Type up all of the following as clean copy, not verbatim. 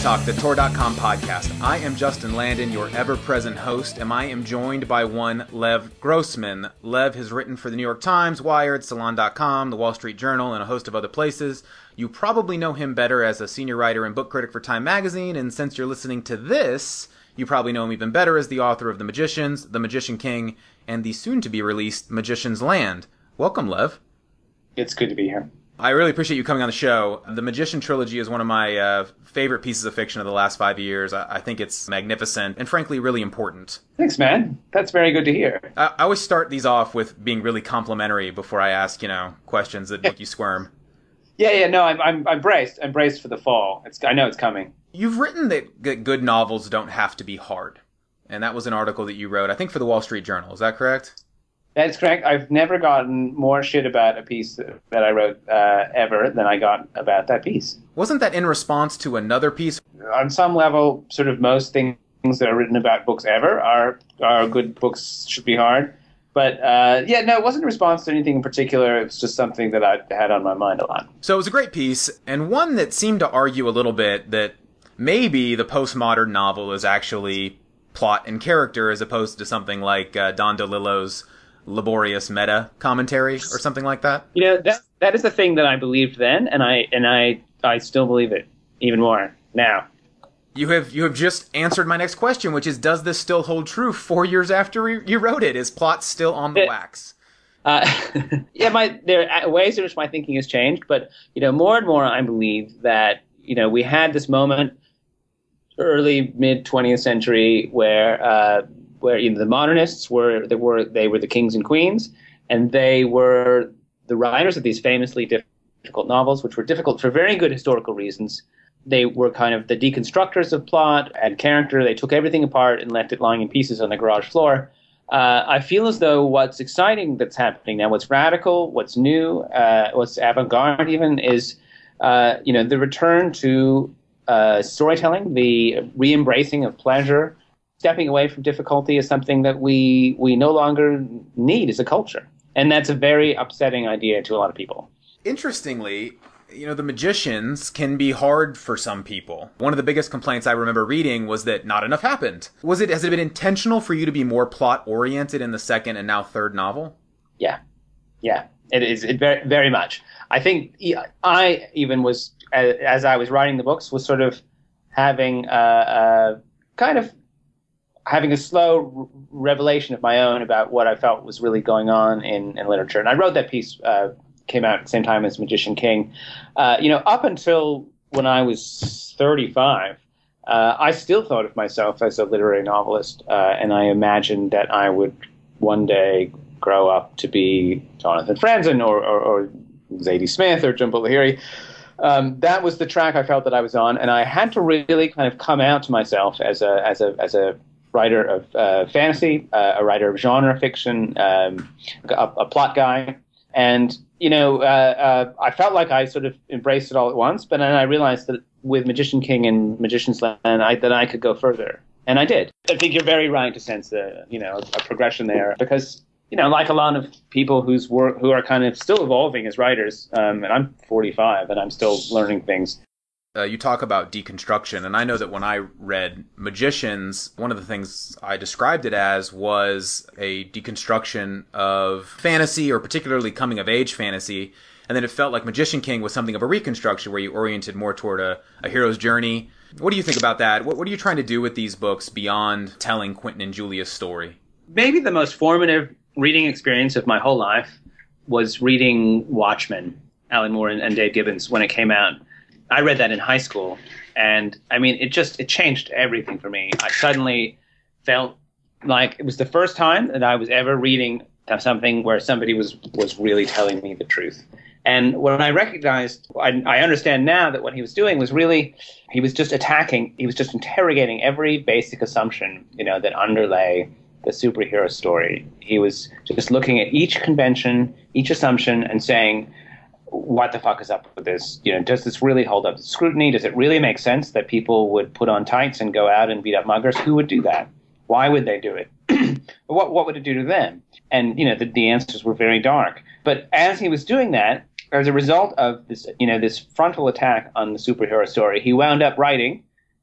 Talk, the Tor.com podcast. I am Justin Landon, your ever-present host, and I am joined by one Lev Grossman. Lev has written for the New York Times, Wired, Salon.com, the Wall Street Journal, and a host of other places. You probably know him better as a senior writer and book critic for Time Magazine, and since you're listening to this, you probably know him even better as the author of The Magicians, The Magician King, and the soon-to-be-released Magician's Land. Welcome, Lev. It's good to be here. I really appreciate you coming on the show. The Magician Trilogy is one of my favorite pieces of fiction of the last 5 years. I think it's magnificent and, frankly, really important. Thanks, man. That's very good to hear. I always start these off with being really complimentary before I ask, questions that make you squirm. No, I'm braced. I'm braced for the fall. I know it's coming. You've written that good novels don't have to be hard. And that was an article that you wrote, I think, for the Wall Street Journal. Is that correct? That's correct. I've never gotten more shit about a piece that I wrote ever than I got about that piece. Wasn't that in response to another piece? On some level, sort of most things that are written about books ever are good books should be hard. But it wasn't in response to anything in particular. It was just something that I had on my mind a lot. So it was a great piece, and one that seemed to argue a little bit that maybe the postmodern novel is actually plot and character as opposed to something like Don DeLillo's laborious meta commentary or something like that. That is the thing that I believed then, and I still believe it even more now. You have just answered my next question, which is, does this still hold true 4 years after you wrote it? Is plot still on the wax? There are ways in which my thinking has changed, but more and more I believe that we had this moment, early mid 20th century, where the modernists were the kings and queens, and they were the writers of these famously difficult novels, which were difficult for very good historical reasons. They were kind of the deconstructors of plot and character. They took everything apart and left it lying in pieces on the garage floor. I feel as though what's exciting that's happening now, what's radical, what's new, what's avant-garde even, is the return to storytelling, the re-embracing of pleasure. Stepping away from difficulty is something that we no longer need as a culture. And that's a very upsetting idea to a lot of people. Interestingly, The Magicians can be hard for some people. One of the biggest complaints I remember reading was that not enough happened. Has it been intentional for you to be more plot-oriented in the second and now third novel? Yeah. It is very, very much. I think I even was, as I was writing the books, was sort of having having a slow revelation of my own about what I felt was really going on in literature. And I wrote that piece, came out at the same time as Magician King. Up until when I was 35, I still thought of myself as a literary novelist, and I imagined that I would one day grow up to be Jonathan Franzen or Zadie Smith or Jhumpa Lahiri. That was the track I felt that I was on, and I had to really kind of come out to myself as a writer of fantasy, a writer of genre fiction, a plot guy. And, I felt like I sort of embraced it all at once, but then I realized that with Magician King and Magician's Land, that I could go further. And I did. I think you're very right to sense a progression there, because, like a lot of people who are kind of still evolving as writers, and I'm 45 and I'm still learning things. You talk about deconstruction, and I know that when I read Magicians, one of the things I described it as was a deconstruction of fantasy, or particularly coming-of-age fantasy, and then it felt like Magician King was something of a reconstruction where you oriented more toward a hero's journey. What do you think about that? What are you trying to do with these books beyond telling Quentin and Julia's story? Maybe the most formative reading experience of my whole life was reading Watchmen, Alan Moore and Dave Gibbons, when it came out. I read that in high school, and I mean, it changed everything for me. I suddenly felt like it was the first time that I was ever reading something where somebody was really telling me the truth. And when I recognized, I understand now that what he was doing was really, he was just interrogating every basic assumption, that underlay the superhero story. He was just looking at each convention, each assumption, and saying, what the fuck is up with this? Does this really hold up to scrutiny? Does it really make sense that people would put on tights and go out and beat up muggers? Who would do that? Why would they do it? What would it do to them? And, the answers were very dark. But as he was doing that, as a result of this, this frontal attack on the superhero story, he wound up writing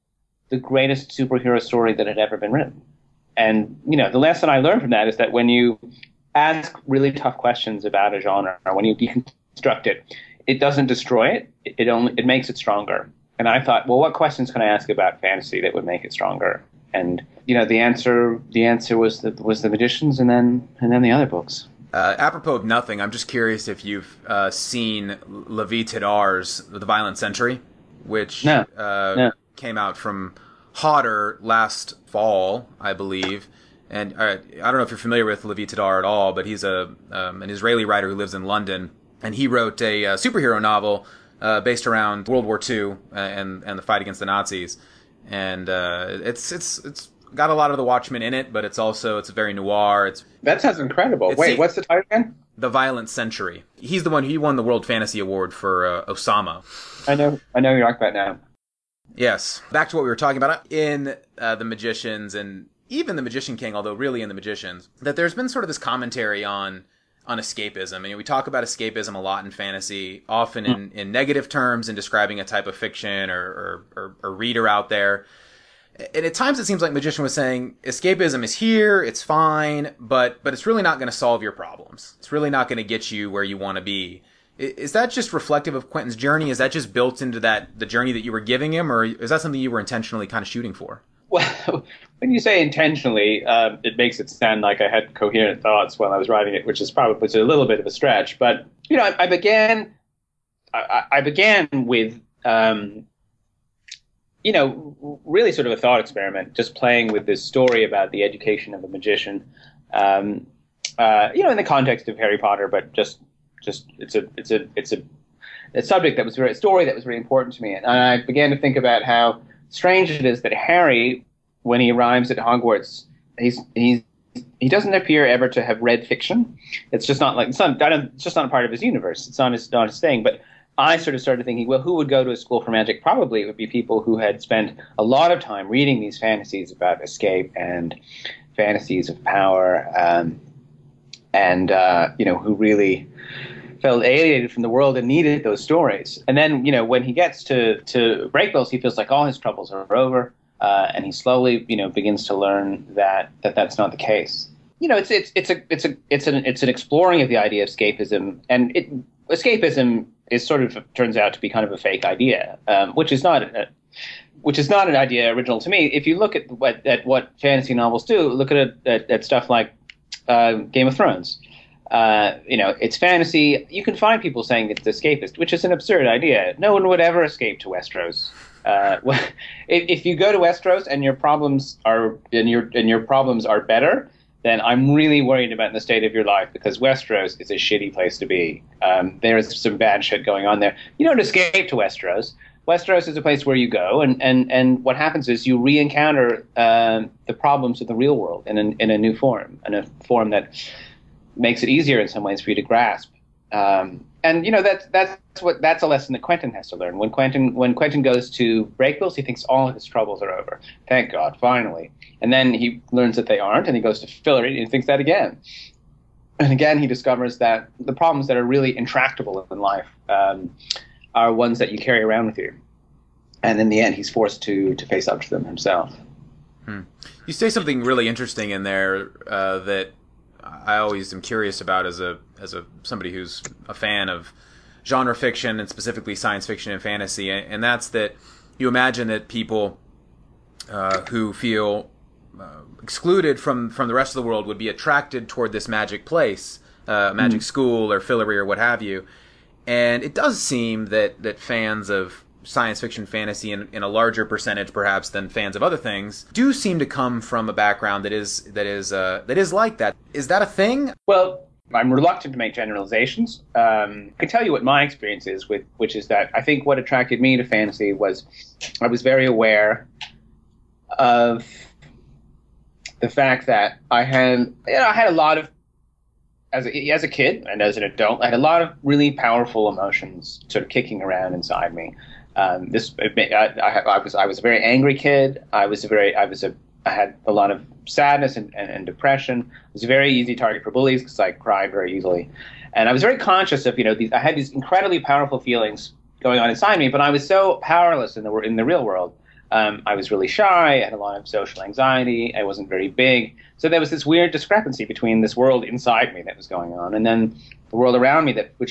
the greatest superhero story that had ever been written. And, the lesson I learned from that is that when you ask really tough questions about a genre, or when you deconstruct it, it doesn't destroy it. It makes it stronger. And I thought, well, what questions can I ask about fantasy that would make it stronger? And, the answer was the Magicians, and then the other books. Apropos of nothing, I'm just curious if you've seen Levi Todor's The Violent Century, which No. Came out from Hodder last fall, I believe. And I don't know if you're familiar with Levi Todor at all, but he's an Israeli writer who lives in London, and he wrote a superhero novel based around World War II and the fight against the Nazis. And it's got a lot of the Watchmen in it, but it's very noir. That sounds incredible. Wait, what's the title again? The Violent Century. He won the World Fantasy Award for Osama. I know you're talking about now. Yes. Back to what we were talking about in The Magicians, and even The Magician King, although really in The Magicians, that there's been sort of this commentary on escapism. I mean, we talk about escapism a lot in fantasy, often in negative terms, in describing a type of fiction or reader out there. And at times it seems like Magician was saying, escapism is here, it's fine, but it's really not going to solve your problems. It's really not going to get you where you want to be. Is that just reflective of Quentin's journey? Is that just built into the journey that you were giving him, or is that something you were intentionally kind of shooting for? Well, when you say intentionally, it makes it sound like I had coherent thoughts while I was writing it, which is probably a little bit of a stretch. But I began with really sort of a thought experiment, just playing with this story about the education of a magician, in the context of Harry Potter, but just it's a subject that was a story that was very important to me. And I began to think about how strange it is that Harry, when he arrives at Hogwarts, he doesn't appear ever to have read fiction. It's just not it's just not a part of his universe. It's not his thing. But I sort of started thinking, well, who would go to a school for magic? Probably it would be people who had spent a lot of time reading these fantasies about escape and fantasies of power, who really felt alienated from the world and needed those stories. And then, when he gets to Brakebills, he feels like all his troubles are over, and he slowly, begins to learn that that's not the case. It's an exploring of the idea of escapism, and escapism is sort of turns out to be kind of a fake idea, which is not an idea original to me. If you look at what fantasy novels do, look at stuff like Game of Thrones. It's fantasy. You can find people saying it's escapist, which is an absurd idea. No one would ever escape to Westeros. If you go to Westeros and your problems are better, then I'm really worried about the state of your life, because Westeros is a shitty place to be. There is some bad shit going on there. You don't escape to Westeros. Westeros is a place where you go, and what happens is you re-encounter the problems of the real world in a new form, in a form that makes it easier in some ways for you to grasp. That's a lesson that Quentin has to learn. When Quentin goes to Brakebills, he thinks all of his troubles are over. Thank God, finally. And then he learns that they aren't, and he goes to Fillory and he thinks that again. And again, he discovers that the problems that are really intractable in life are ones that you carry around with you. And in the end, he's forced to face up to them himself. You say something really interesting in there that I always am curious about as somebody who's a fan of genre fiction, and specifically science fiction and fantasy, and that's that you imagine that people who feel excluded from the rest of the world would be attracted toward this magic place, magic school or Fillory or what have you. And it does seem that fans of science fiction, fantasy, in a larger percentage perhaps than fans of other things, do seem to come from a background that is like that. Is that a thing? Well, I'm reluctant to make generalizations. I can tell you what my experience is, which is that I think what attracted me to fantasy was I was very aware of the fact that I had a lot of, as a kid and as an adult, I had a lot of really powerful emotions sort of kicking around inside me. I was a very angry kid. I had a lot of sadness and depression. I was a very easy target for bullies because I cried very easily, and I was very conscious of I had these incredibly powerful feelings going on inside me, but I was so powerless in the real world. I was really shy. I had a lot of social anxiety. I wasn't very big. So there was this weird discrepancy between this world inside me that was going on, and then the world around me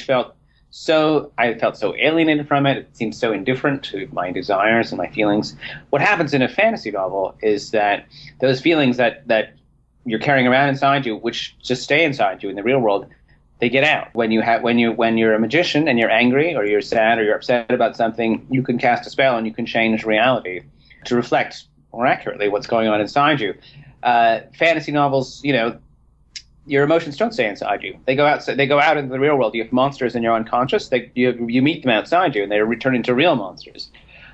I felt so alienated from it. It seemed so indifferent to my desires and my feelings. What happens in a fantasy novel is that those feelings that you're carrying around inside you, which just stay inside you in the real world, they get out. When you're a magician and you're angry or you're sad or you're upset about something, you can cast a spell and you can change reality to reflect more accurately what's going on inside you. Fantasy novels, your emotions don't stay inside you. They go out. They go out into the real world. You have monsters in your unconscious. You meet them outside you, and they return into real monsters.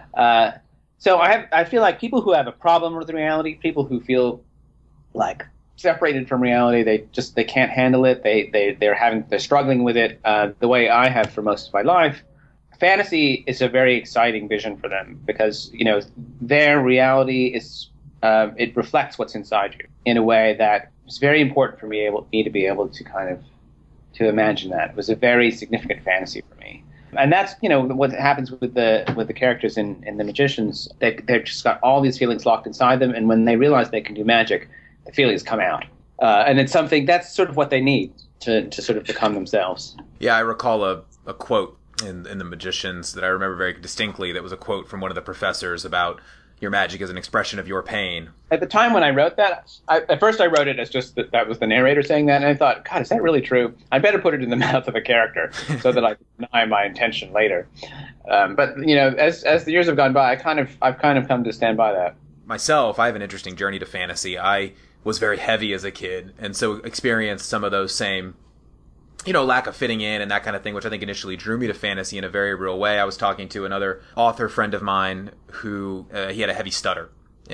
So I feel like people who have a problem with reality, people who feel like separated from reality, they can't handle it. They're struggling with it the way I have for most of my life. Fantasy is a very exciting vision for them because their reality is it reflects what's inside you in a way that it's very important for me to be able to kind of to imagine that. It was a very significant fantasy for me. And that's, what happens with the characters in The Magicians. They've just got all these feelings locked inside them, and when they realize they can do magic, the feelings come out. And it's something that's sort of what they need to sort of become themselves. Yeah, I recall a quote in The Magicians that I remember very distinctly. That was a quote from one of the professors about your magic is an expression of your pain. At the time when I wrote that, at first I wrote it as just that was the narrator saying that, and I thought, God, is that really true? I better put it in the mouth of a character so that I can deny my intention later. But as the years have gone by, I've kind of come to stand by that. Myself, I have an interesting journey to fantasy. I was very heavy as a kid, and so experienced some of those same lack of fitting in and that kind of thing, which I think initially drew me to fantasy in a very real way. I was talking to another author friend of mine who he had a heavy stutter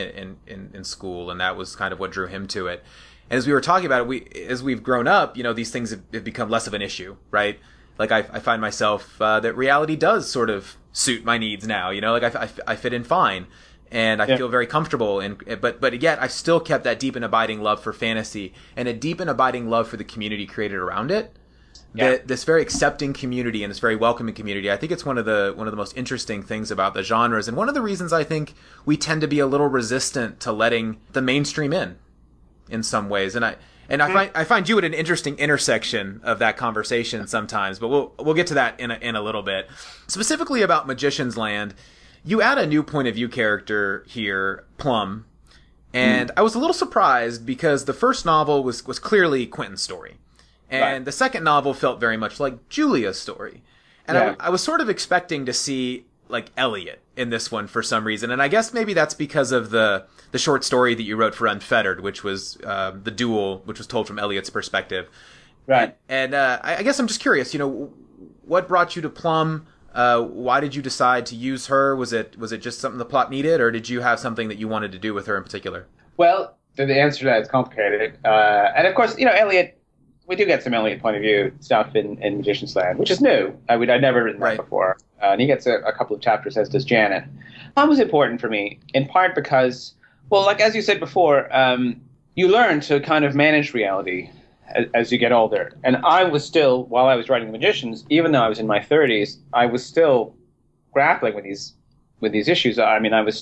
in school, and that was kind of what drew him to it. And as we were talking about it, as we've grown up, these things have become less of an issue, right? Like I find myself that reality does sort of suit my needs now. Like I fit in fine. And I feel very comfortable, but yet I've still kept that deep and abiding love for fantasy and a deep and abiding love for the community created around it. Yeah. This very accepting community and this very welcoming community. I think it's one of the most interesting things about the genres, and one of the reasons I think we tend to be a little resistant to letting the mainstream in some ways. And I find you at an interesting intersection of that conversation sometimes, but we'll get to that in a little bit. Specifically about Magician's Land. You add a new point of view character here, Plum, and I was a little surprised because the first novel was clearly Quentin's story, and the second novel felt very much like Julia's story. And I was sort of expecting to see like Elliot in this one for some reason, and I guess maybe that's because of the short story that you wrote for Unfettered, which was The Duel, which was told from Elliot's perspective. Right. And I guess I'm just curious, what brought you to Plum? Why did you decide to use her? Was it just something the plot needed, or did you have something that you wanted to do with her in particular? Well, the answer to that is complicated. And of course, Elliot, we do get some Elliot point of view stuff in Magician's Land, which is new. I'd never written that before. And he gets a couple of chapters, as does Janet. Plum was important for me, in part because, well, like as you said before, you learn to kind of manage reality as you get older. And I was still, while I was writing The Magicians, even though I was in my 30s, I was still grappling with these issues. I mean, I was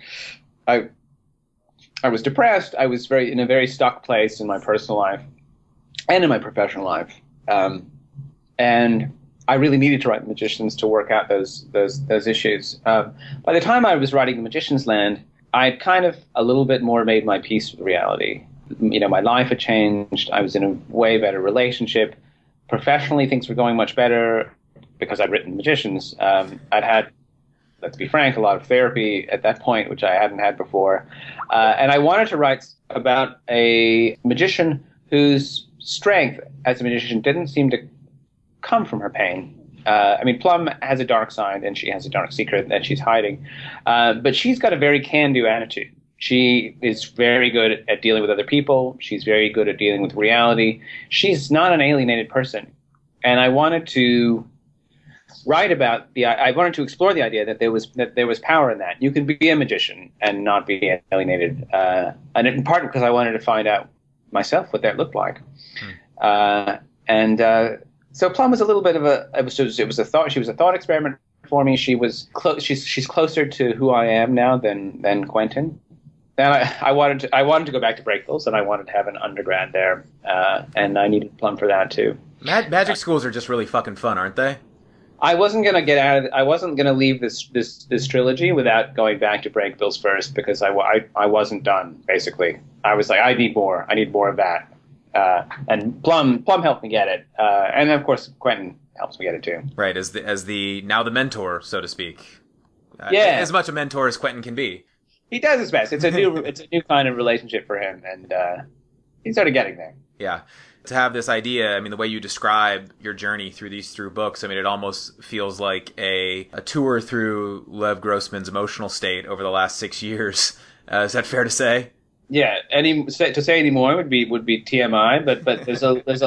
depressed. I was in a very stuck place in my personal life and in my professional life. And I really needed to write The Magicians to work out those issues. By the time I was writing The Magician's Land, I'd kind of a little bit more made my peace with reality. My life had changed. I was in a way better relationship. Professionally, things were going much better because I'd written Magicians. I'd had, let's be frank, a lot of therapy at that point, which I hadn't had before. And I wanted to write about a magician whose strength as a magician didn't seem to come from her pain. Plum has a dark side, and she has a dark secret that she's hiding. But she's got a very can-do attitude. She is very good at dealing with other people. She's very good at dealing with reality. She's not an alienated person. And I wanted to write about I wanted to explore the idea that there was power in that. You can be a magician and not be alienated. And in part because I wanted to find out myself what that looked like. So Plum was a little bit of she was a thought experiment for me. She was she's closer to who I am now than Quentin. And I wanted to go back to Brakebills, and I wanted to have an undergrad there, and I needed Plum for that too. Magic schools are just really fucking fun, aren't they? I wasn't gonna get out of. I wasn't gonna leave this trilogy without going back to Brakebills first, because I wasn't done. Basically, I was like, I need more. I need more of that. And Plum helped me get it, and of course Quentin helps me get it too. Right, as the now the mentor, so to speak. Yeah, as much a mentor as Quentin can be. He does his best. It's a new kind of relationship for him, and he's sort of getting there. Yeah. To have this idea, I mean, the way you describe your journey through these books, I mean, it almost feels like a tour through Lev Grossman's emotional state over the last 6 years. Is that fair to say? Yeah. To say any more would be TMI, but there's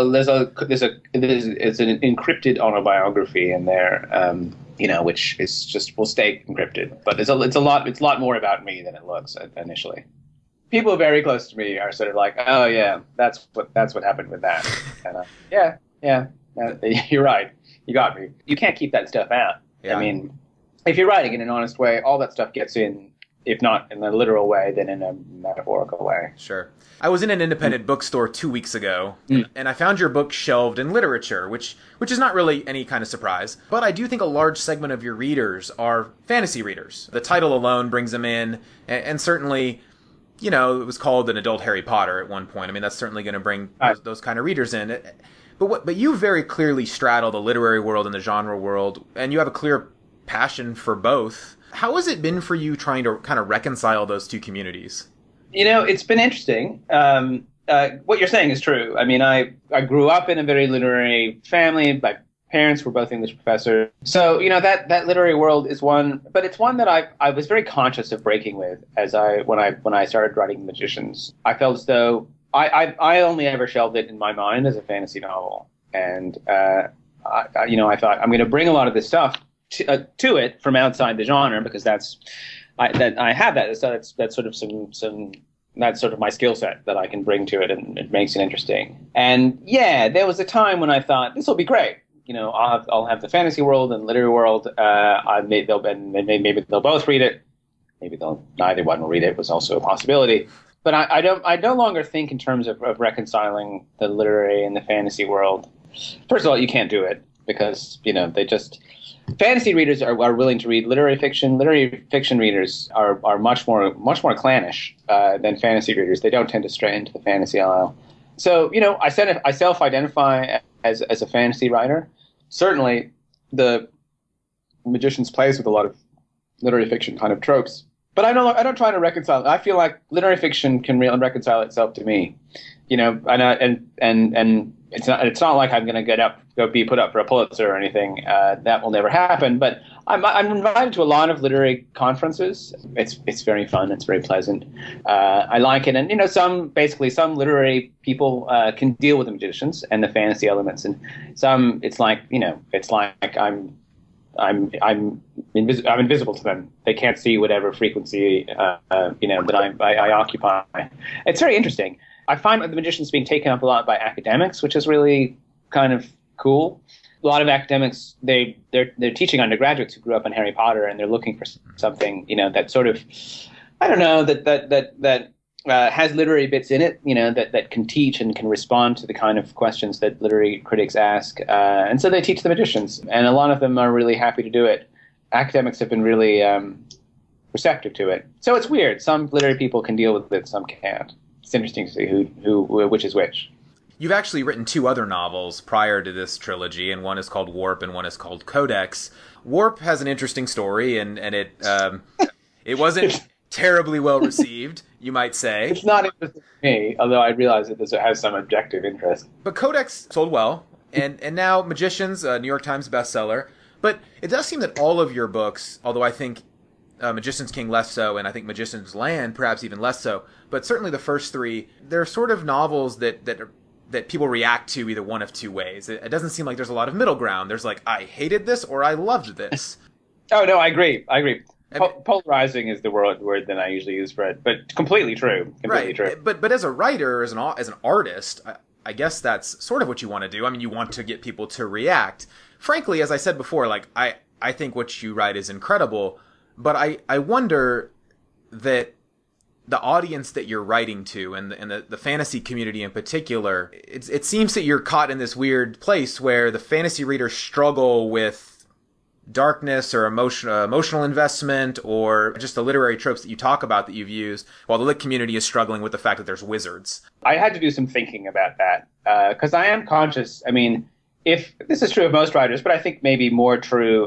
an encrypted autobiography in there, which is just will stay encrypted. But it's a lot more about me than it looks initially. People very close to me are sort of like, oh yeah, that's what happened with that. And yeah, you're right. You got me. You can't keep that stuff out. Yeah. I mean, if you're writing in an honest way, all that stuff gets in, if not in a literal way, then in a metaphorical way. Sure. I was in an independent bookstore 2 weeks ago, and I found your book shelved in literature, which is not really any kind of surprise. But I do think a large segment of your readers are fantasy readers. The title alone brings them in, and certainly, it was called an adult Harry Potter at one point. I mean, that's certainly going to bring those kind of readers in. But you very clearly straddle the literary world and the genre world, and you have a clear passion for both. How has it been for you trying to kind of reconcile those two communities? It's been interesting. What you're saying is true. I mean, I grew up in a very literary family. My parents were both English professors. So, that literary world is one, but it's one that I was very conscious of breaking with when I started writing Magicians. I felt as though I only ever shelved it in my mind as a fantasy novel. And, I thought I'm going to bring a lot of this stuff to it from outside the genre, because I have that. So that's sort of that's sort of my skill set that I can bring to it, and it makes it interesting. And yeah, there was a time when I thought this will be great. I'll have the fantasy world and literary world. Maybe they'll both read it. Maybe neither one will read it. Was also a possibility. But I no longer think in terms of reconciling the literary and the fantasy world. First of all, you can't do it because fantasy readers are willing to read literary fiction. Literary fiction readers are much more clannish than fantasy readers. They don't tend to stray into the fantasy aisle. So, I self-identify as a fantasy writer. Certainly, the Magicians plays with a lot of literary fiction kind of tropes. But I don't try to reconcile it. I feel like literary fiction can reconcile itself to me. And it's not like I'm going to go be put up for a Pulitzer or anything. That will never happen. But I'm invited to a lot of literary conferences. It's very fun. It's very pleasant. I like it. And some literary people can deal with the Magicians and the fantasy elements, and some it's like I'm invisible to them. They can't see whatever frequency that I occupy. It's very interesting. I find the Magicians being taken up a lot by academics, which is really kind of cool. A lot of academics, they're teaching undergraduates who grew up on Harry Potter, and they're looking for something, that sort of, I don't know, that has literary bits in it, that can teach and can respond to the kind of questions that literary critics ask. And so they teach the Magicians, and a lot of them are really happy to do it. Academics have been really receptive to it. So it's weird. Some literary people can deal with it, some can't. It's interesting to see which is which. You've actually written 2 other novels prior to this trilogy, and one is called Warp and one is called Codex. Warp has an interesting story, and it wasn't terribly well received, you might say. It's not interesting to me, although I realize that this has some objective interest. But Codex sold well, and now Magicians, New York Times bestseller. But it does seem that all of your books, although I think Magician's King less so, and I think Magician's Land perhaps even less so, but certainly the first 3, they're sort of novels that people react to either one of 2 ways. It doesn't seem like there's a lot of middle ground. There's like, I hated this or I loved this. Oh, no, I agree. Polarizing is the word that I usually use for it, but completely true. True. But as a writer, as an artist, I guess that's sort of what you want to do. I mean, you want to get people to react. Frankly, as I said before, like I I think what you write is incredible, but I wonder that the audience that you're writing to, and the fantasy community in particular, it seems that you're caught in this weird place where the fantasy readers struggle with darkness or emotional investment, or just the literary tropes that you talk about that you've used, while the lit community is struggling with the fact that there's wizards. I had to do some thinking about that, because I am conscious. I mean, if this is true of most writers, but I think maybe more true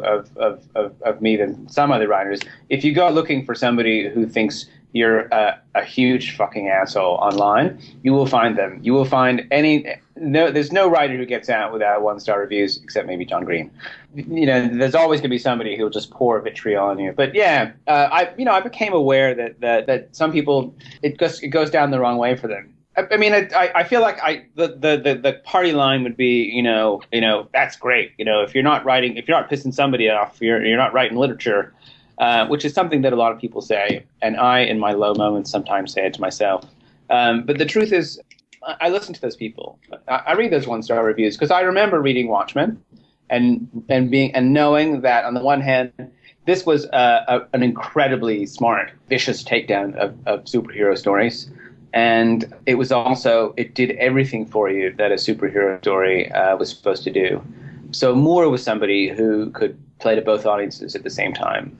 of me than some other writers, if you go looking for somebody who thinks you're a huge fucking asshole online, you will find them. You will find there's no writer who gets out without 1-star reviews, except maybe John Green. There's always going to be somebody who'll just pour vitriol on you. But yeah, I became aware that some people, it goes down the wrong way for them. I mean, I feel like the party line would be, that's great. If you're not pissing somebody off, you're not writing literature. Which is something that a lot of people say, and I, in my low moments, sometimes say it to myself. But the truth is, I listen to those people. I read those 1-star reviews because I remember reading Watchmen, and knowing that on the one hand, this was an incredibly smart, vicious takedown of superhero stories, and it was also, it did everything for you that a superhero story was supposed to do. So Moore was somebody who could play to both audiences at the same time.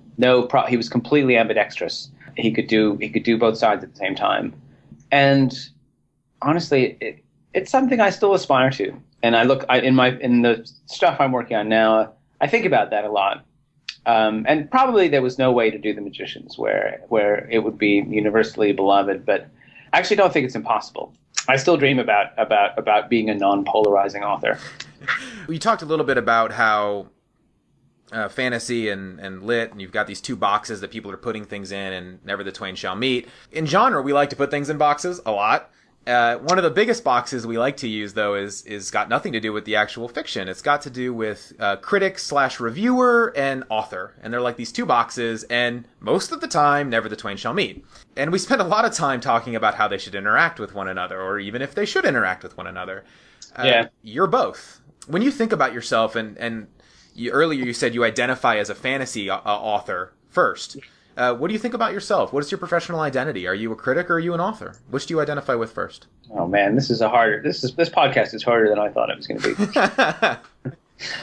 He was completely ambidextrous. He could do both sides at the same time. And honestly, it's something I still aspire to. And in the stuff I'm working on now, I think about that a lot. And probably there was no way to do The Magicians where it would be universally beloved, but I actually don't think it's impossible. I still dream about being a non-polarizing author. You talked a little bit about how fantasy and lit, and you've got these two boxes that people are putting things in, and never the twain shall meet. In genre, we like to put things in boxes a lot. One of the biggest boxes we like to use, though, is got nothing to do with the actual fiction. It's got to do with critic/reviewer and author. And they're like these two boxes, and most of the time, never the twain shall meet. And we spend a lot of time talking about how they should interact with one another, or even if they should interact with one another. You're both. When you think about yourself, and earlier you said you identify as a fantasy author first. What do you think about yourself? What is your professional identity? Are you a critic or are you an author? Which do you identify with first? Oh man, this podcast is harder than I thought it was going to be.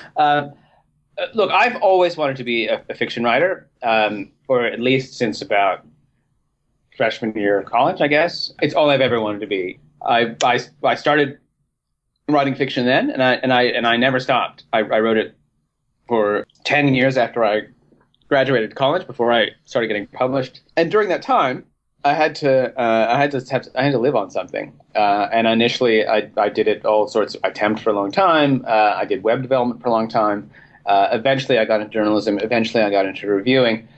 Look, I've always wanted to be a fiction writer, or at least since about freshman year of college, I guess. It's all I've ever wanted to be. I started writing fiction then, and I never stopped. I wrote it for 10 years after I graduated college, before I started getting published. And during that time, I had to live on something. And initially, I did it all sorts. I temped for a long time. I did web development for a long time. Eventually, I got into journalism. Eventually, I got into reviewing.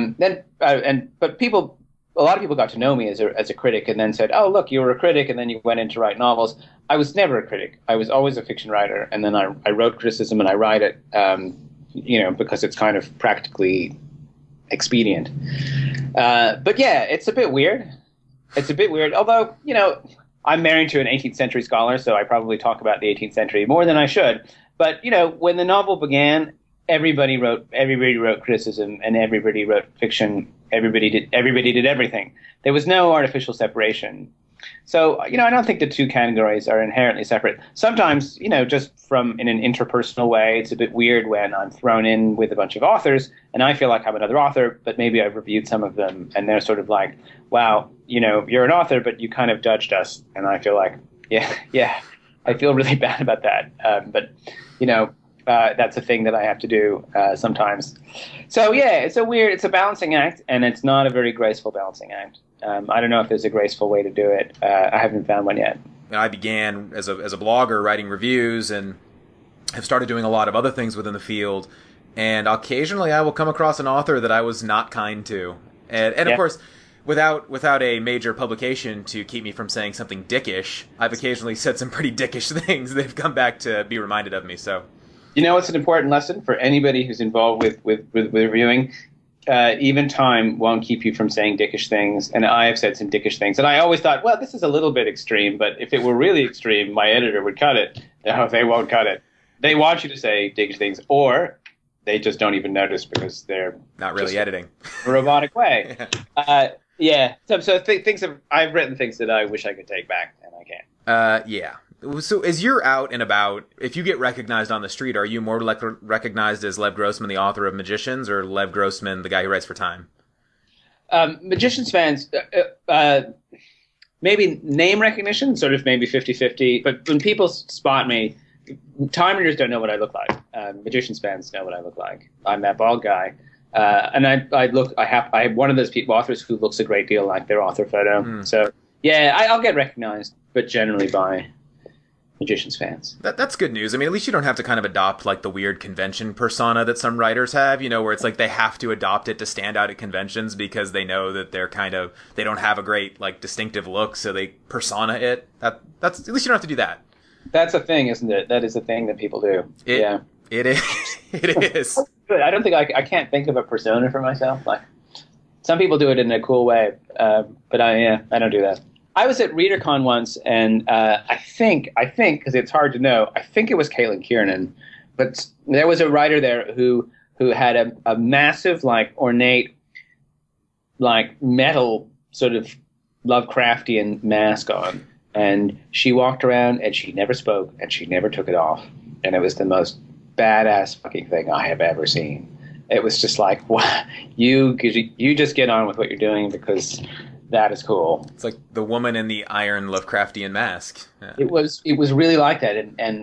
But a lot of people got to know me as a critic, and then said, "Oh, look, you were a critic, and then you went in to write novels." I was never a critic. I was always a fiction writer, and then I wrote criticism, and I write it, because it's kind of practically expedient. But yeah, it's a bit weird. Although, I'm married to an 18th century scholar, so I probably talk about the 18th century more than I should. But when the novel began, everybody wrote criticism, and everybody wrote fiction. Everybody did everything. There was no artificial separation. So, I don't think the two categories are inherently separate. Sometimes, just in an interpersonal way, it's a bit weird when I'm thrown in with a bunch of authors and I feel like I'm another author, but maybe I've reviewed some of them and they're sort of like, wow, you're an author, but you kind of judged us. And I feel like, yeah, I feel really bad about that. But that's a thing that I have to do sometimes. So yeah, it's a balancing act, and it's not a very graceful balancing act. I don't know if there's a graceful way to do it. I haven't found one yet. I began as a blogger writing reviews, and have started doing a lot of other things within the field. And occasionally I will come across an author that I was not kind to. And of course, without a major publication to keep me from saying something dickish, I've occasionally said some pretty dickish things that have come back to be reminded of me. So, it's an important lesson for anybody who's involved with reviewing. Even time won't keep you from saying dickish things, and I have said some dickish things. And I always thought, well, this is a little bit extreme, but if it were really extreme, my editor would cut it. No, they won't cut it. They want you to say dickish things, or they just don't even notice because they're not really editing a robotic way. Yeah. Yeah. I've written things that I wish I could take back, and I can't. Yeah. So as you're out and about, if you get recognized on the street, are you more recognized as Lev Grossman, the author of Magicians, or Lev Grossman, the guy who writes for Time? Magicians fans, maybe name recognition, sort of maybe 50-50. But when people spot me, Time readers don't know what I look like. Magicians fans know what I look like. I'm that bald guy. And I have one of those authors who looks a great deal like their author photo. So yeah, I'll get recognized, but generally by Magicians fans. That's good news. I mean, at least you don't have to kind of adopt like the weird convention persona that some writers have, where it's like they have to adopt it to stand out at conventions because they know that they don't have a great like distinctive look, so they persona it. That's at least you don't have to do that. That's a thing, isn't it? That is a thing that people do. Yeah. It is. It is. I don't think I can't think of a persona for myself. Like some people do it in a cool way, but I don't do that. I was at ReaderCon once, and I think because it's hard to know, I think it was Caitlin Kiernan, but there was a writer there who had a massive, like ornate, like metal sort of Lovecraftian mask on, and she walked around and she never spoke and she never took it off, and it was the most badass fucking thing I have ever seen. It was just like, wow, you just get on with what you're doing because that is cool. It's like the woman in the iron Lovecraftian mask. Yeah. It was really like that,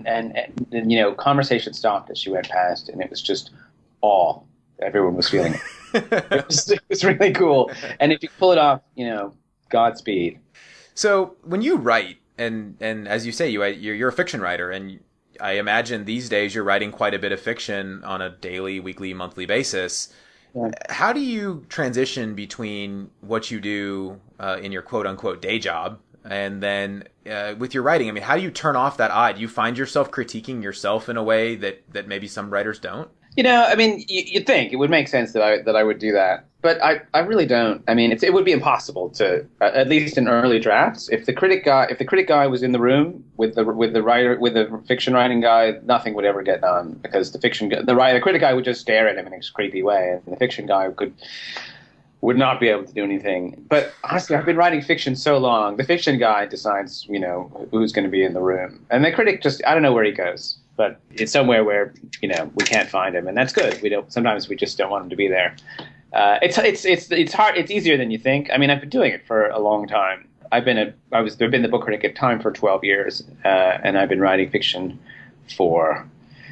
and conversation stopped as she went past, and it was just awe. Everyone was feeling it. It was really cool, and if you pull it off, Godspeed. So when you write, and as you say, you're a fiction writer, and I imagine these days you're writing quite a bit of fiction on a daily, weekly, monthly basis. Yeah. How do you transition between what you do in your quote-unquote day job and then with your writing? I mean, how do you turn off that eye? Do you find yourself critiquing yourself in a way that maybe some writers don't? I mean, you'd think it would make sense that I would do that, but I really don't. I mean, it would be impossible to, at least in early drafts. If the critic guy was in the room with the fiction writing guy, nothing would ever get done because the critic guy would just stare at him in a creepy way, and the fiction guy would not be able to do anything. But honestly, I've been writing fiction so long. The fiction guy decides, who's going to be in the room, and the critic I don't know where he goes. But it's somewhere where we can't find him, and that's good. Sometimes we just don't want him to be there. It's hard. It's easier than you think. I mean, I've been doing it for a long time. I've been the book critic at Time for 12 years, and I've been writing fiction for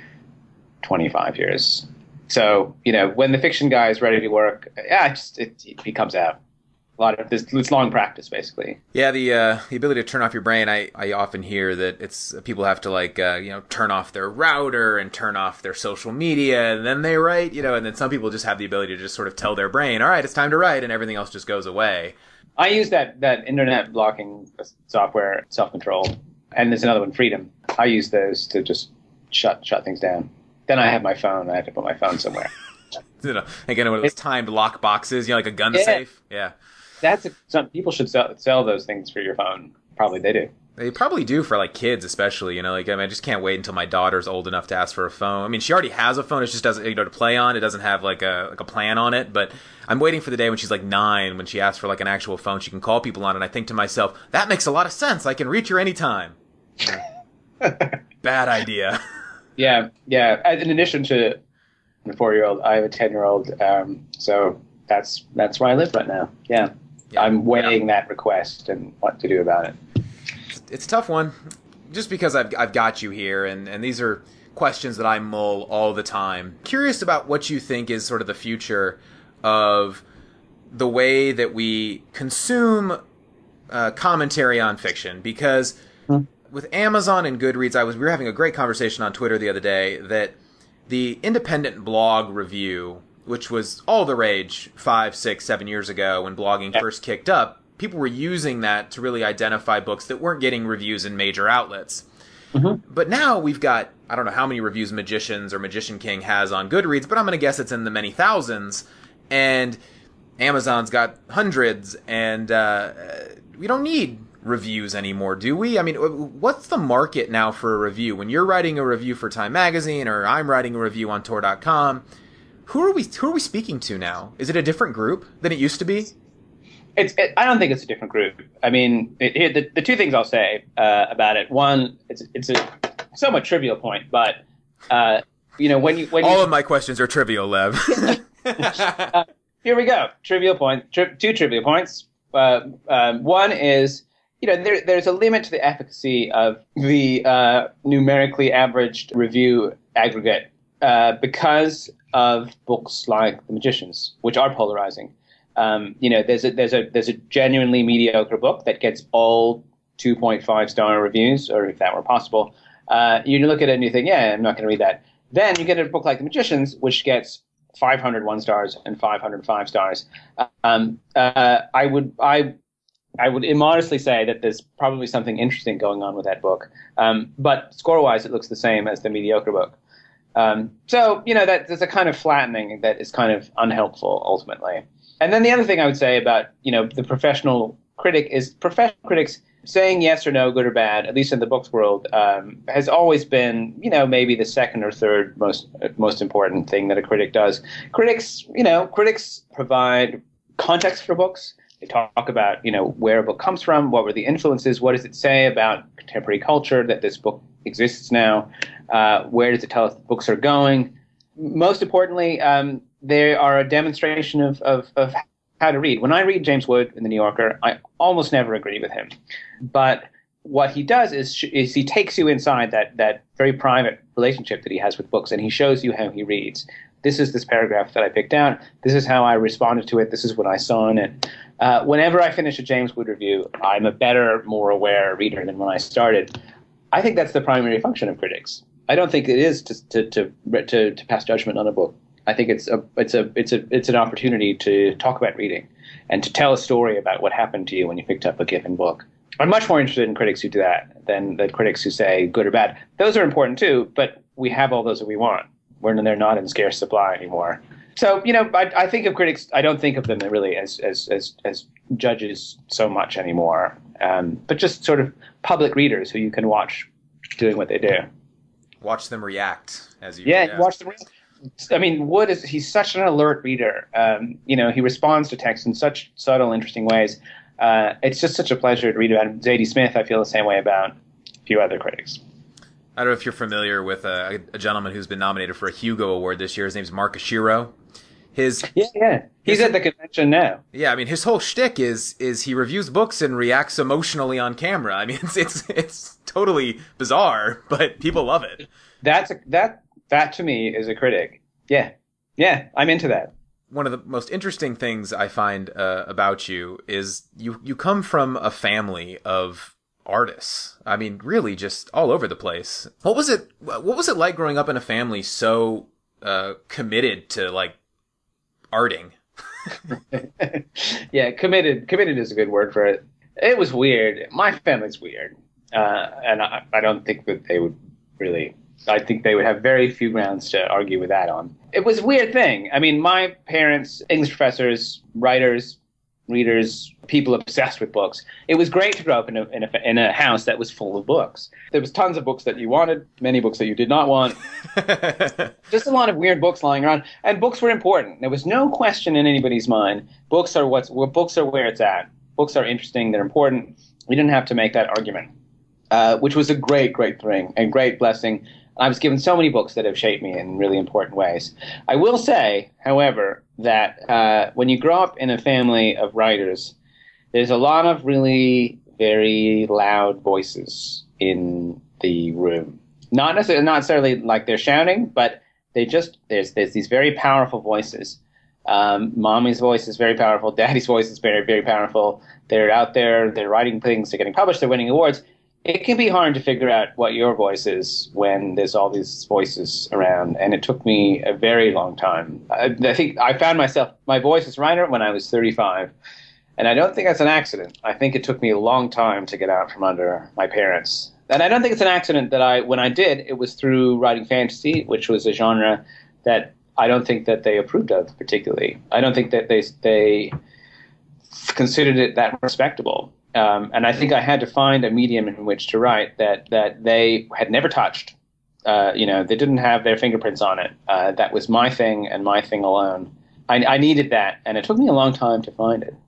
25 years. So when the fiction guy is ready to work, he comes out. It's long practice, basically. Yeah, the ability to turn off your brain. I often hear that it's people have to turn off their router and turn off their social media, and then they write. And then some people just have the ability to just sort of tell their brain, all right, it's time to write, and everything else just goes away. I use that internet blocking software, Self-Control, and there's another one, Freedom. I use those to just shut things down. Then I have my phone. I have to put my phone somewhere. Again, one of those timed lock boxes, like a gun safe. Yeah. Some people should sell those things for your phone. Probably they do. They probably do for kids, especially. I just can't wait until my daughter's old enough to ask for a phone. I mean, she already has a phone. It just doesn't, to play on. It doesn't have like a plan on it. But I'm waiting for the day when she's 9, when she asks for an actual phone she can call people on. And I think to myself, that makes a lot of sense. I can reach her anytime. Bad idea. Yeah. In addition to the 4-year-old, I have a 10-year-old. So that's where I live right now. Yeah. I'm weighing that request and what to do about it. It's a tough one, just because I've got you here, and these are questions that I mull all the time. Curious about what you think is sort of the future of the way that we consume commentary on fiction, because with Amazon and Goodreads, we were having a great conversation on Twitter the other day that the independent blog review, which was all the rage 5, 6, 7 years ago when blogging first kicked up, people were using that to really identify books that weren't getting reviews in major outlets. Mm-hmm. But now we've got, I don't know how many reviews Magicians or Magician King has on Goodreads, but I'm going to guess it's in the many thousands. And Amazon's got hundreds, and we don't need reviews anymore, do we? I mean, what's the market now for a review? When you're writing a review for Time Magazine or I'm writing a review on Tor.com, Who are we speaking to now? Is it a different group than it used to be? I don't think it's a different group. I mean, the two things I'll say about it. One, it's a somewhat trivial point, but All of my questions are trivial, Lev. Here we go. Trivial point. Two trivial points. One is, there's a limit to the efficacy of the numerically averaged review aggregate because of books like The Magicians, which are polarizing. There's a genuinely mediocre book that gets all 2.5 star reviews, or if that were possible, you look at it and you think, yeah, I'm not going to read that. Then you get a book like The Magicians, which gets 500 1 stars and 500 5 stars. I would immodestly say that there's probably something interesting going on with that book. But score-wise, it looks the same as the mediocre book. So there's a kind of flattening that is kind of unhelpful ultimately. And then the other thing I would say about, the professional critic is professional critics saying yes or no, good or bad, at least in the books world, has always been, maybe the second or third most important thing that a critic does. Critics provide context for books. They talk about, where a book comes from, what were the influences, what does it say about contemporary culture that this book exists now, where does it tell us books are going. Most importantly, they are a demonstration of how to read. When I read James Wood in The New Yorker, I almost never agree with him. But what he does is he takes you inside that very private relationship that he has with books, and he shows you how he reads. This is this paragraph that I picked out. This is how I responded to it. This is what I saw in it. Whenever I finish a James Wood review, I'm a better, more aware reader than when I started. I think that's the primary function of critics. I don't think it is to pass judgment on a book. I think it's an opportunity to talk about reading and to tell a story about what happened to you when you picked up a given book. I'm much more interested in critics who do that than critics who say good or bad. Those are important too, but we have all those that we want. They're not in scarce supply anymore. So, I think of critics, I don't think of them really as judges so much anymore, but just sort of public readers who you can watch doing what they do. Watch them react as you. Yeah, watch them react. I mean, Wood he's such an alert reader. He responds to text in such subtle, interesting ways. It's just such a pleasure to read about him. Zadie Smith, I feel the same way about a few other critics. I don't know if you're familiar with a gentleman who's been nominated for a Hugo Award this year. His name's Mark Oshiro. He's at the convention now. Yeah, I mean, his whole shtick is he reviews books and reacts emotionally on camera. I mean, it's totally bizarre, but people love it. That to me is a critic. Yeah, I'm into that. One of the most interesting things I find about you is you come from a family of artists. I mean, really just all over the place. What was it like growing up in a family so committed to like arting? Yeah, committed is a good word for it. It was weird. My family's weird. And I don't think that they would really, I think they would have very few grounds to argue with that on. It was a weird thing. I mean, my parents, English professors, writers, readers, people obsessed with books. It was great to grow up in a house that was full of books. There was tons of books that you wanted, many books that you did not want. Just a lot of weird books lying around, and books were important. There was no question in anybody's mind. Books are where it's at. Books are interesting. They're important. We didn't have to make that argument, which was a great, great thing and great blessing. I was given so many books that have shaped me in really important ways. I will say, however, that when you grow up in a family of writers, there's a lot of really very loud voices in the room. Not necessarily like they're shouting, but there's these very powerful voices. Mommy's voice is very powerful. Daddy's voice is very, very powerful. They're out there. They're writing things. They're getting published. They're winning awards. It can be hard to figure out what your voice is when there's all these voices around, and it took me a very long time. I think I found my voice as writer when I was 35, and I don't think that's an accident. I think it took me a long time to get out from under my parents. And I don't think it's an accident that when I did, it was through writing fantasy, which was a genre that I don't think that they approved of particularly. I don't think that they considered it that respectable. And I think I had to find a medium in which to write that they had never touched. They didn't have their fingerprints on it. That was my thing and my thing alone. I needed that, and it took me a long time to find it.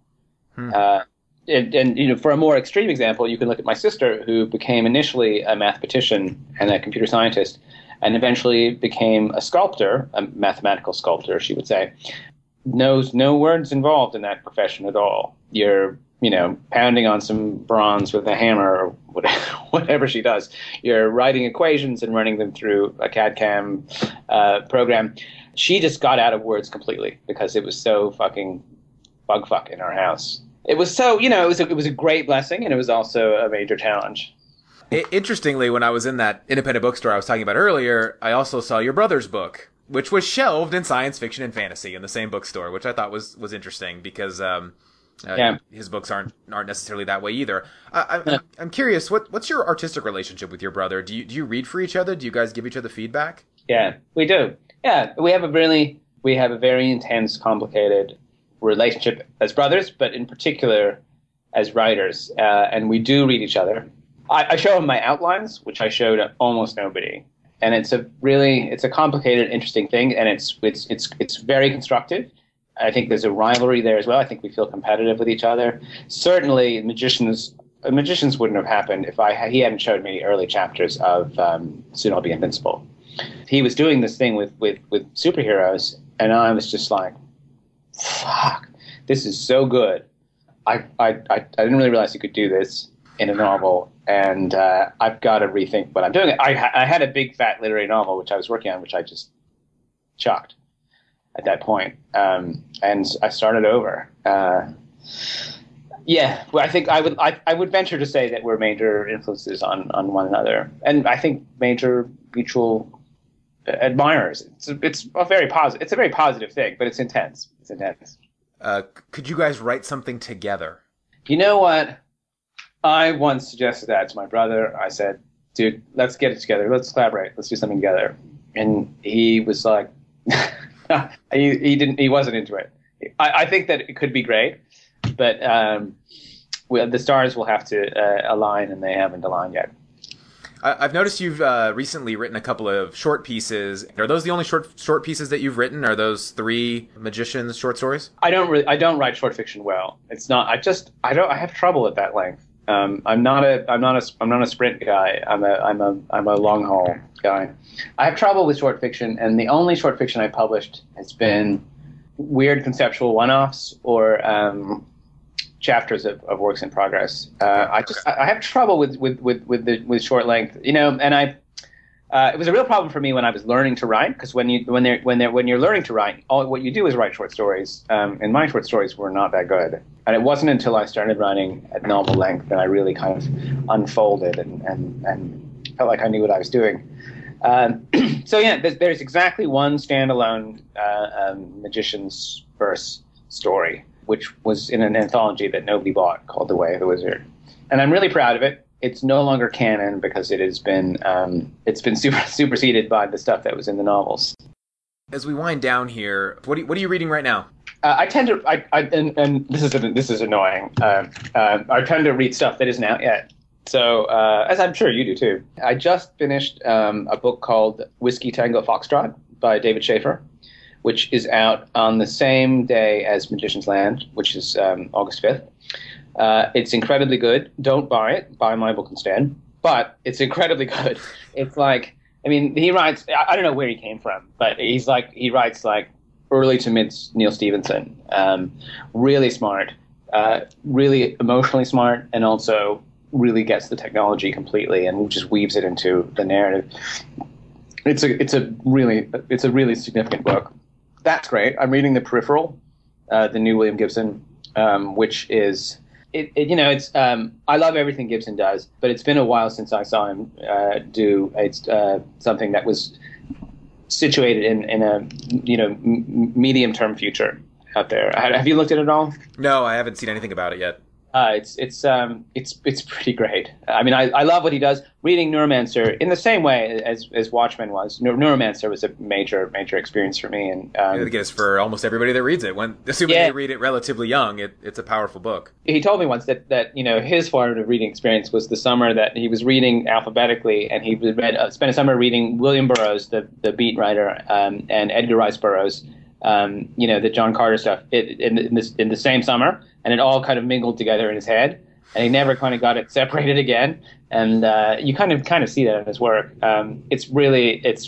And for a more extreme example, you can look at my sister, who became initially a mathematician and a computer scientist, and eventually became a sculptor, a mathematical sculptor, she would say. Knows no words involved in that profession at all. You're, pounding on some bronze with a hammer or whatever she does. You're writing equations and running them through a CAD/CAM program. She just got out of words completely because it was so fucking bugfuck in our house. It was so, it was a great blessing, and it was also a major challenge. Interestingly, when I was in that independent bookstore I was talking about earlier, I also saw your brother's book, which was shelved in science fiction and fantasy in the same bookstore, which I thought was interesting because his books aren't necessarily that way either. I'm curious, what's your artistic relationship with your brother? Do you read for each other? Do you guys give each other feedback? Yeah, we do. Yeah, we have a very intense, complicated relationship as brothers, but in particular as writers, and we do read each other. I show him my outlines, which I show to almost nobody, and it's a complicated, interesting thing, and it's very constructive. I think there's a rivalry there as well. I think we feel competitive with each other. Certainly, magicians wouldn't have happened if he hadn't showed me early chapters of Soon I'll Be Invincible. He was doing this thing with superheroes, and I was just like, fuck, this is so good. I didn't really realize you could do this in a novel, and I've got to rethink what I'm doing. I had a big fat literary novel which I was working on, which I just chucked at that point, and I started over. Well, I think I would venture to say that we're major influences on one another, and I think major mutual admirers. It's a very positive thing, but it's intense. It's intense. Could you guys write something together? You know what? I once suggested that to my brother. I said, dude, let's get it together. Let's collaborate. Let's do something together. And he was like, he wasn't into it. I think that it could be great, but the stars will have to align, and they haven't aligned yet. I've noticed you've recently written a couple of short pieces. Are those the only short pieces that you've written? Are those 3 Magicians short stories? I don't write short fiction well. It's not. I have trouble at that length. I'm not a sprint guy. I'm a long haul guy. I have trouble with short fiction, and the only short fiction I published has been weird conceptual one-offs or chapters of works in progress. I have trouble with short length, and it was a real problem for me when I was learning to write, because when you're learning to write, what you do is write short stories, and my short stories were not that good. And it wasn't until I started writing at novel length that I really kind of unfolded and felt like I knew what I was doing. So yeah, there's exactly one standalone Magician's Verse story, which was in an anthology that nobody bought, called The Way of the Wizard. And I'm really proud of it. It's no longer canon because it has been superseded by the stuff that was in the novels. As we wind down here, what are you reading right now? I tend to, and this is annoying. I tend to read stuff that isn't out yet. So, as I'm sure you do too. I just finished a book called Whiskey Tango Foxtrot by David Schaefer, which is out on the same day as Magician's Land, which is August 5th. It's incredibly good. Don't buy it. Buy my book instead. But it's incredibly good. It's like, he writes, I don't know where he came from, but he writes like early to mid Neil Stephenson. Really smart, really emotionally smart, and also really gets the technology completely and just weaves it into the narrative. It's a really significant book. That's great. I'm reading The Peripheral, the new William Gibson, which is I love everything Gibson does, but it's been a while since I saw him do something that was situated in a medium term future out there. Have you looked at it all? No, I haven't seen anything about it yet. It's pretty great. I mean, I love what he does. Reading Neuromancer in the same way as Watchmen was. Neuromancer was a major experience for me, and I guess for almost everybody that reads it, assuming they read it relatively young, it's a powerful book. He told me once that his formative reading experience was the summer that he was reading alphabetically, and he spent a summer reading William Burroughs, the beat writer, and Edgar Rice Burroughs, the John Carter stuff in the same summer. And it all kind of mingled together in his head, and he never kind of got it separated again. And you kind of see that in his work. It's really it's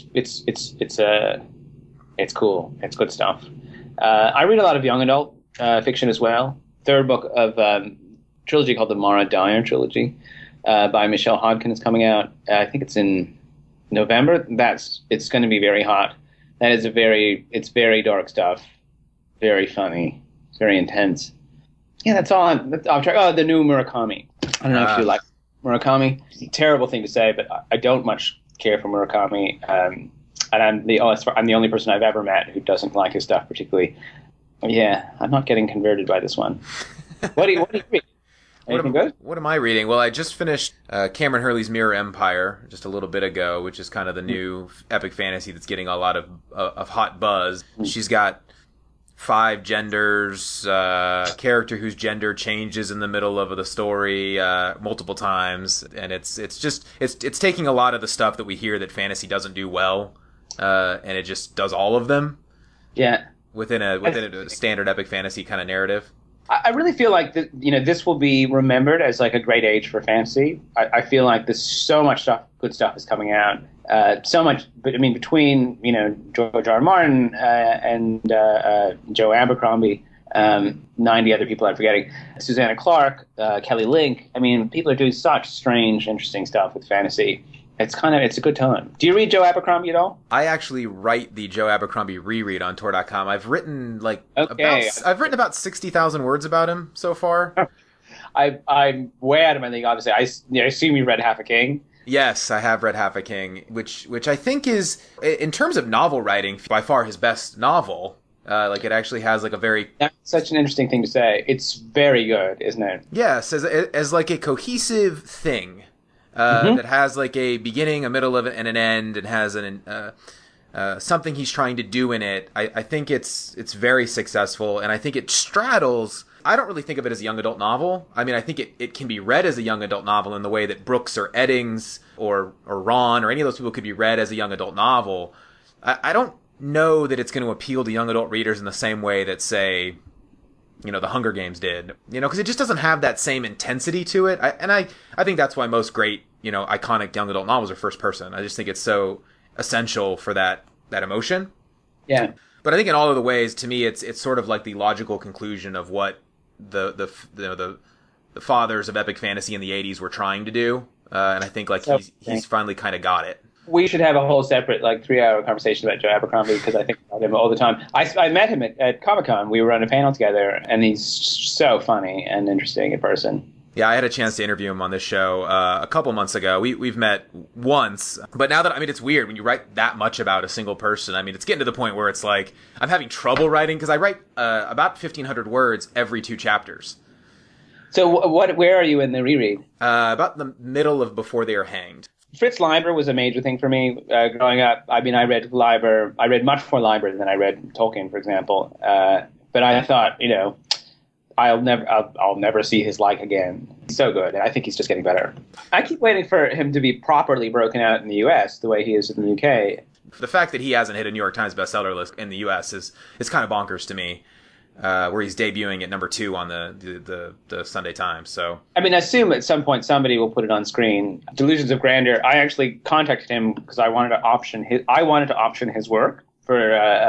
cool. It's good stuff. I read a lot of young adult fiction as well. Third book of trilogy called the Mara Dyer trilogy by Michelle Hodkin is coming out. I think it's in November. It's going to be very hot. That is it's very dark stuff, very funny, very intense. Yeah, that's all I'm trying. Oh, the new Murakami. I don't know if you like Murakami. It's a terrible thing to say, but I don't much care for Murakami. And I'm the only person I've ever met who doesn't like his stuff particularly. Yeah, I'm not getting converted by this one. What do you read? Anything good? What am I reading? Well, I just finished Cameron Hurley's Mirror Empire just a little bit ago, which is kind of the new epic fantasy that's getting a lot of hot buzz. She's got 5 genders, character whose gender changes in the middle of the story multiple times, and it's taking a lot of the stuff that we hear that fantasy doesn't do well, and it just does all of them. Yeah, within a standard epic fantasy kind of narrative. I really feel like this will be remembered as like a great age for fantasy. I feel like there's so much good stuff is coming out. So much, but I mean, between George R. R. Martin and Joe Abercrombie, 90 other people I'm forgetting, Susanna Clarke, Kelly Link. I mean, people are doing such strange, interesting stuff with fantasy. It's a good time. Do you read Joe Abercrombie at all? I actually write the Joe Abercrombie reread on Tor.com. I've written about 60,000 words about him so far. I'm way out of my league, obviously. I assume you read Half a King. Yes, I have read Half a King, which I think is, in terms of novel writing, by far his best novel. It actually has like a very... That's such an interesting thing to say. It's very good, isn't it? Yes, as like a cohesive thing. That has like a beginning, a middle of it, and an end, and has something he's trying to do in it. I think it's very successful, and I think it straddles. I don't really think of it as a young adult novel. I mean, I think it can be read as a young adult novel in the way that Brooks or Eddings or Ron or any of those people could be read as a young adult novel. I don't know that it's going to appeal to young adult readers in the same way that, say, The Hunger Games did, because it just doesn't have that same intensity to it. I think that's why most great, iconic young adult novels are first person. I just think it's so essential for that emotion. Yeah. But I think in all of the ways, to me, it's sort of like the logical conclusion of what the fathers of epic fantasy in the 80s were trying to do. And I think he's finally kind of got it. We should have a whole separate 3-hour conversation about Joe Abercrombie because I think about him all the time. I met him at Comic-Con. We were on a panel together, and he's so funny and interesting in person. Yeah, I had a chance to interview him on this show a couple months ago. We've met once, but now that it's weird when you write that much about a single person. I mean, it's getting to the point where it's like I'm having trouble writing because I write about 1,500 words every 2 chapters. So where are you in the reread? About the middle of Before They Are Hanged. Fritz Leiber was a major thing for me growing up. I mean, I read Leiber. I read much more Leiber than I read Tolkien, for example. But I thought, I'll never see his like again. He's so good, and I think he's just getting better. I keep waiting for him to be properly broken out in the U.S. the way he is in the U.K. The fact that he hasn't hit a New York Times bestseller list in the U.S. is kind of bonkers to me. Where he's debuting at number 2 on the Sunday Times. So I mean, I assume at some point somebody will put it on screen. Delusions of Grandeur. I actually contacted him because I wanted to option his work for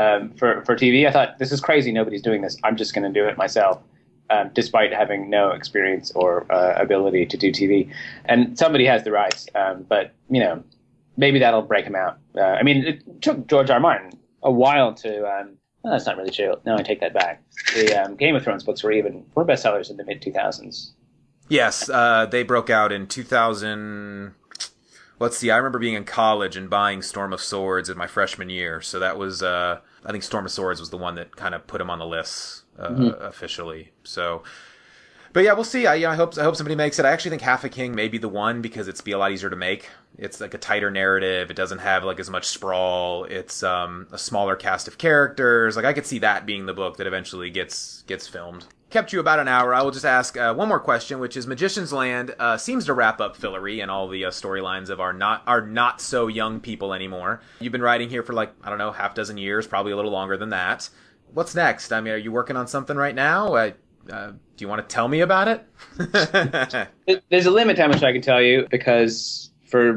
TV. I thought, this is crazy. Nobody's doing this. I'm just going to do it myself, despite having no experience or ability to do TV. And somebody has the rights, but maybe that'll break him out. I mean, it took George R. R. Martin a while to. Well, that's not really true. No, I take that back. The Game of Thrones books were bestsellers in the mid-2000s. Yes, they broke out in 2000. Let's see, I remember being in college and buying Storm of Swords in my freshman year. So that was, I think Storm of Swords was the one that kind of put him on the list officially. So, But yeah, we'll see. I hope somebody makes it. I actually think Half a King may be the one because it's be a lot easier to make. It's like a tighter narrative. It doesn't have like as much sprawl. It's a smaller cast of characters. Like I could see that being the book that eventually gets filmed. Kept you about an hour. I will just ask one more question, which is Magician's Land seems to wrap up Fillory and all the storylines of our not so young people anymore. You've been writing here for like, I don't know, half dozen years, probably a little longer than that. What's next? I mean, are you working on something right now? Do you want to tell me about it? There's a limit to how much I can tell you because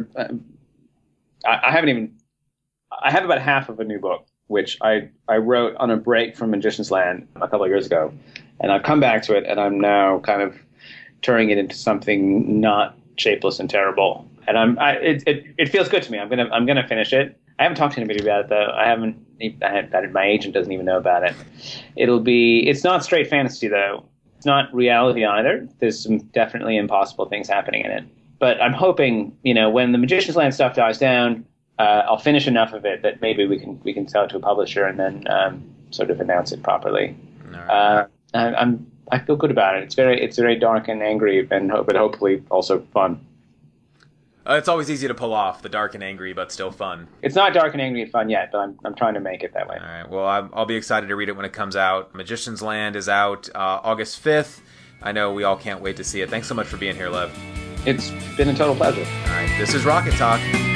I have about half of a new book, which I wrote on a break from Magician's Land a couple of years ago. And I've come back to it, and I'm now kind of turning it into something not shapeless and terrible. And it feels good to me. I'm gonna finish it. I haven't talked to anybody about it though. My agent doesn't even know about it. It's not straight fantasy though. It's not reality either. There's some definitely impossible things happening in it. But I'm hoping, when the Magician's Land stuff dies down, I'll finish enough of it that maybe we can sell it to a publisher and then sort of announce it properly. All right. I feel good about it. It's very dark and angry, but hopefully also fun. It's always easy to pull off the dark and angry, but still fun. It's not dark and angry and fun yet, but I'm trying to make it that way. All right. Well, I'll be excited to read it when it comes out. Magician's Land is out August 5th. I know we all can't wait to see it. Thanks so much for being here, Lev. It's been a total pleasure. All right. This is Rocket Talk.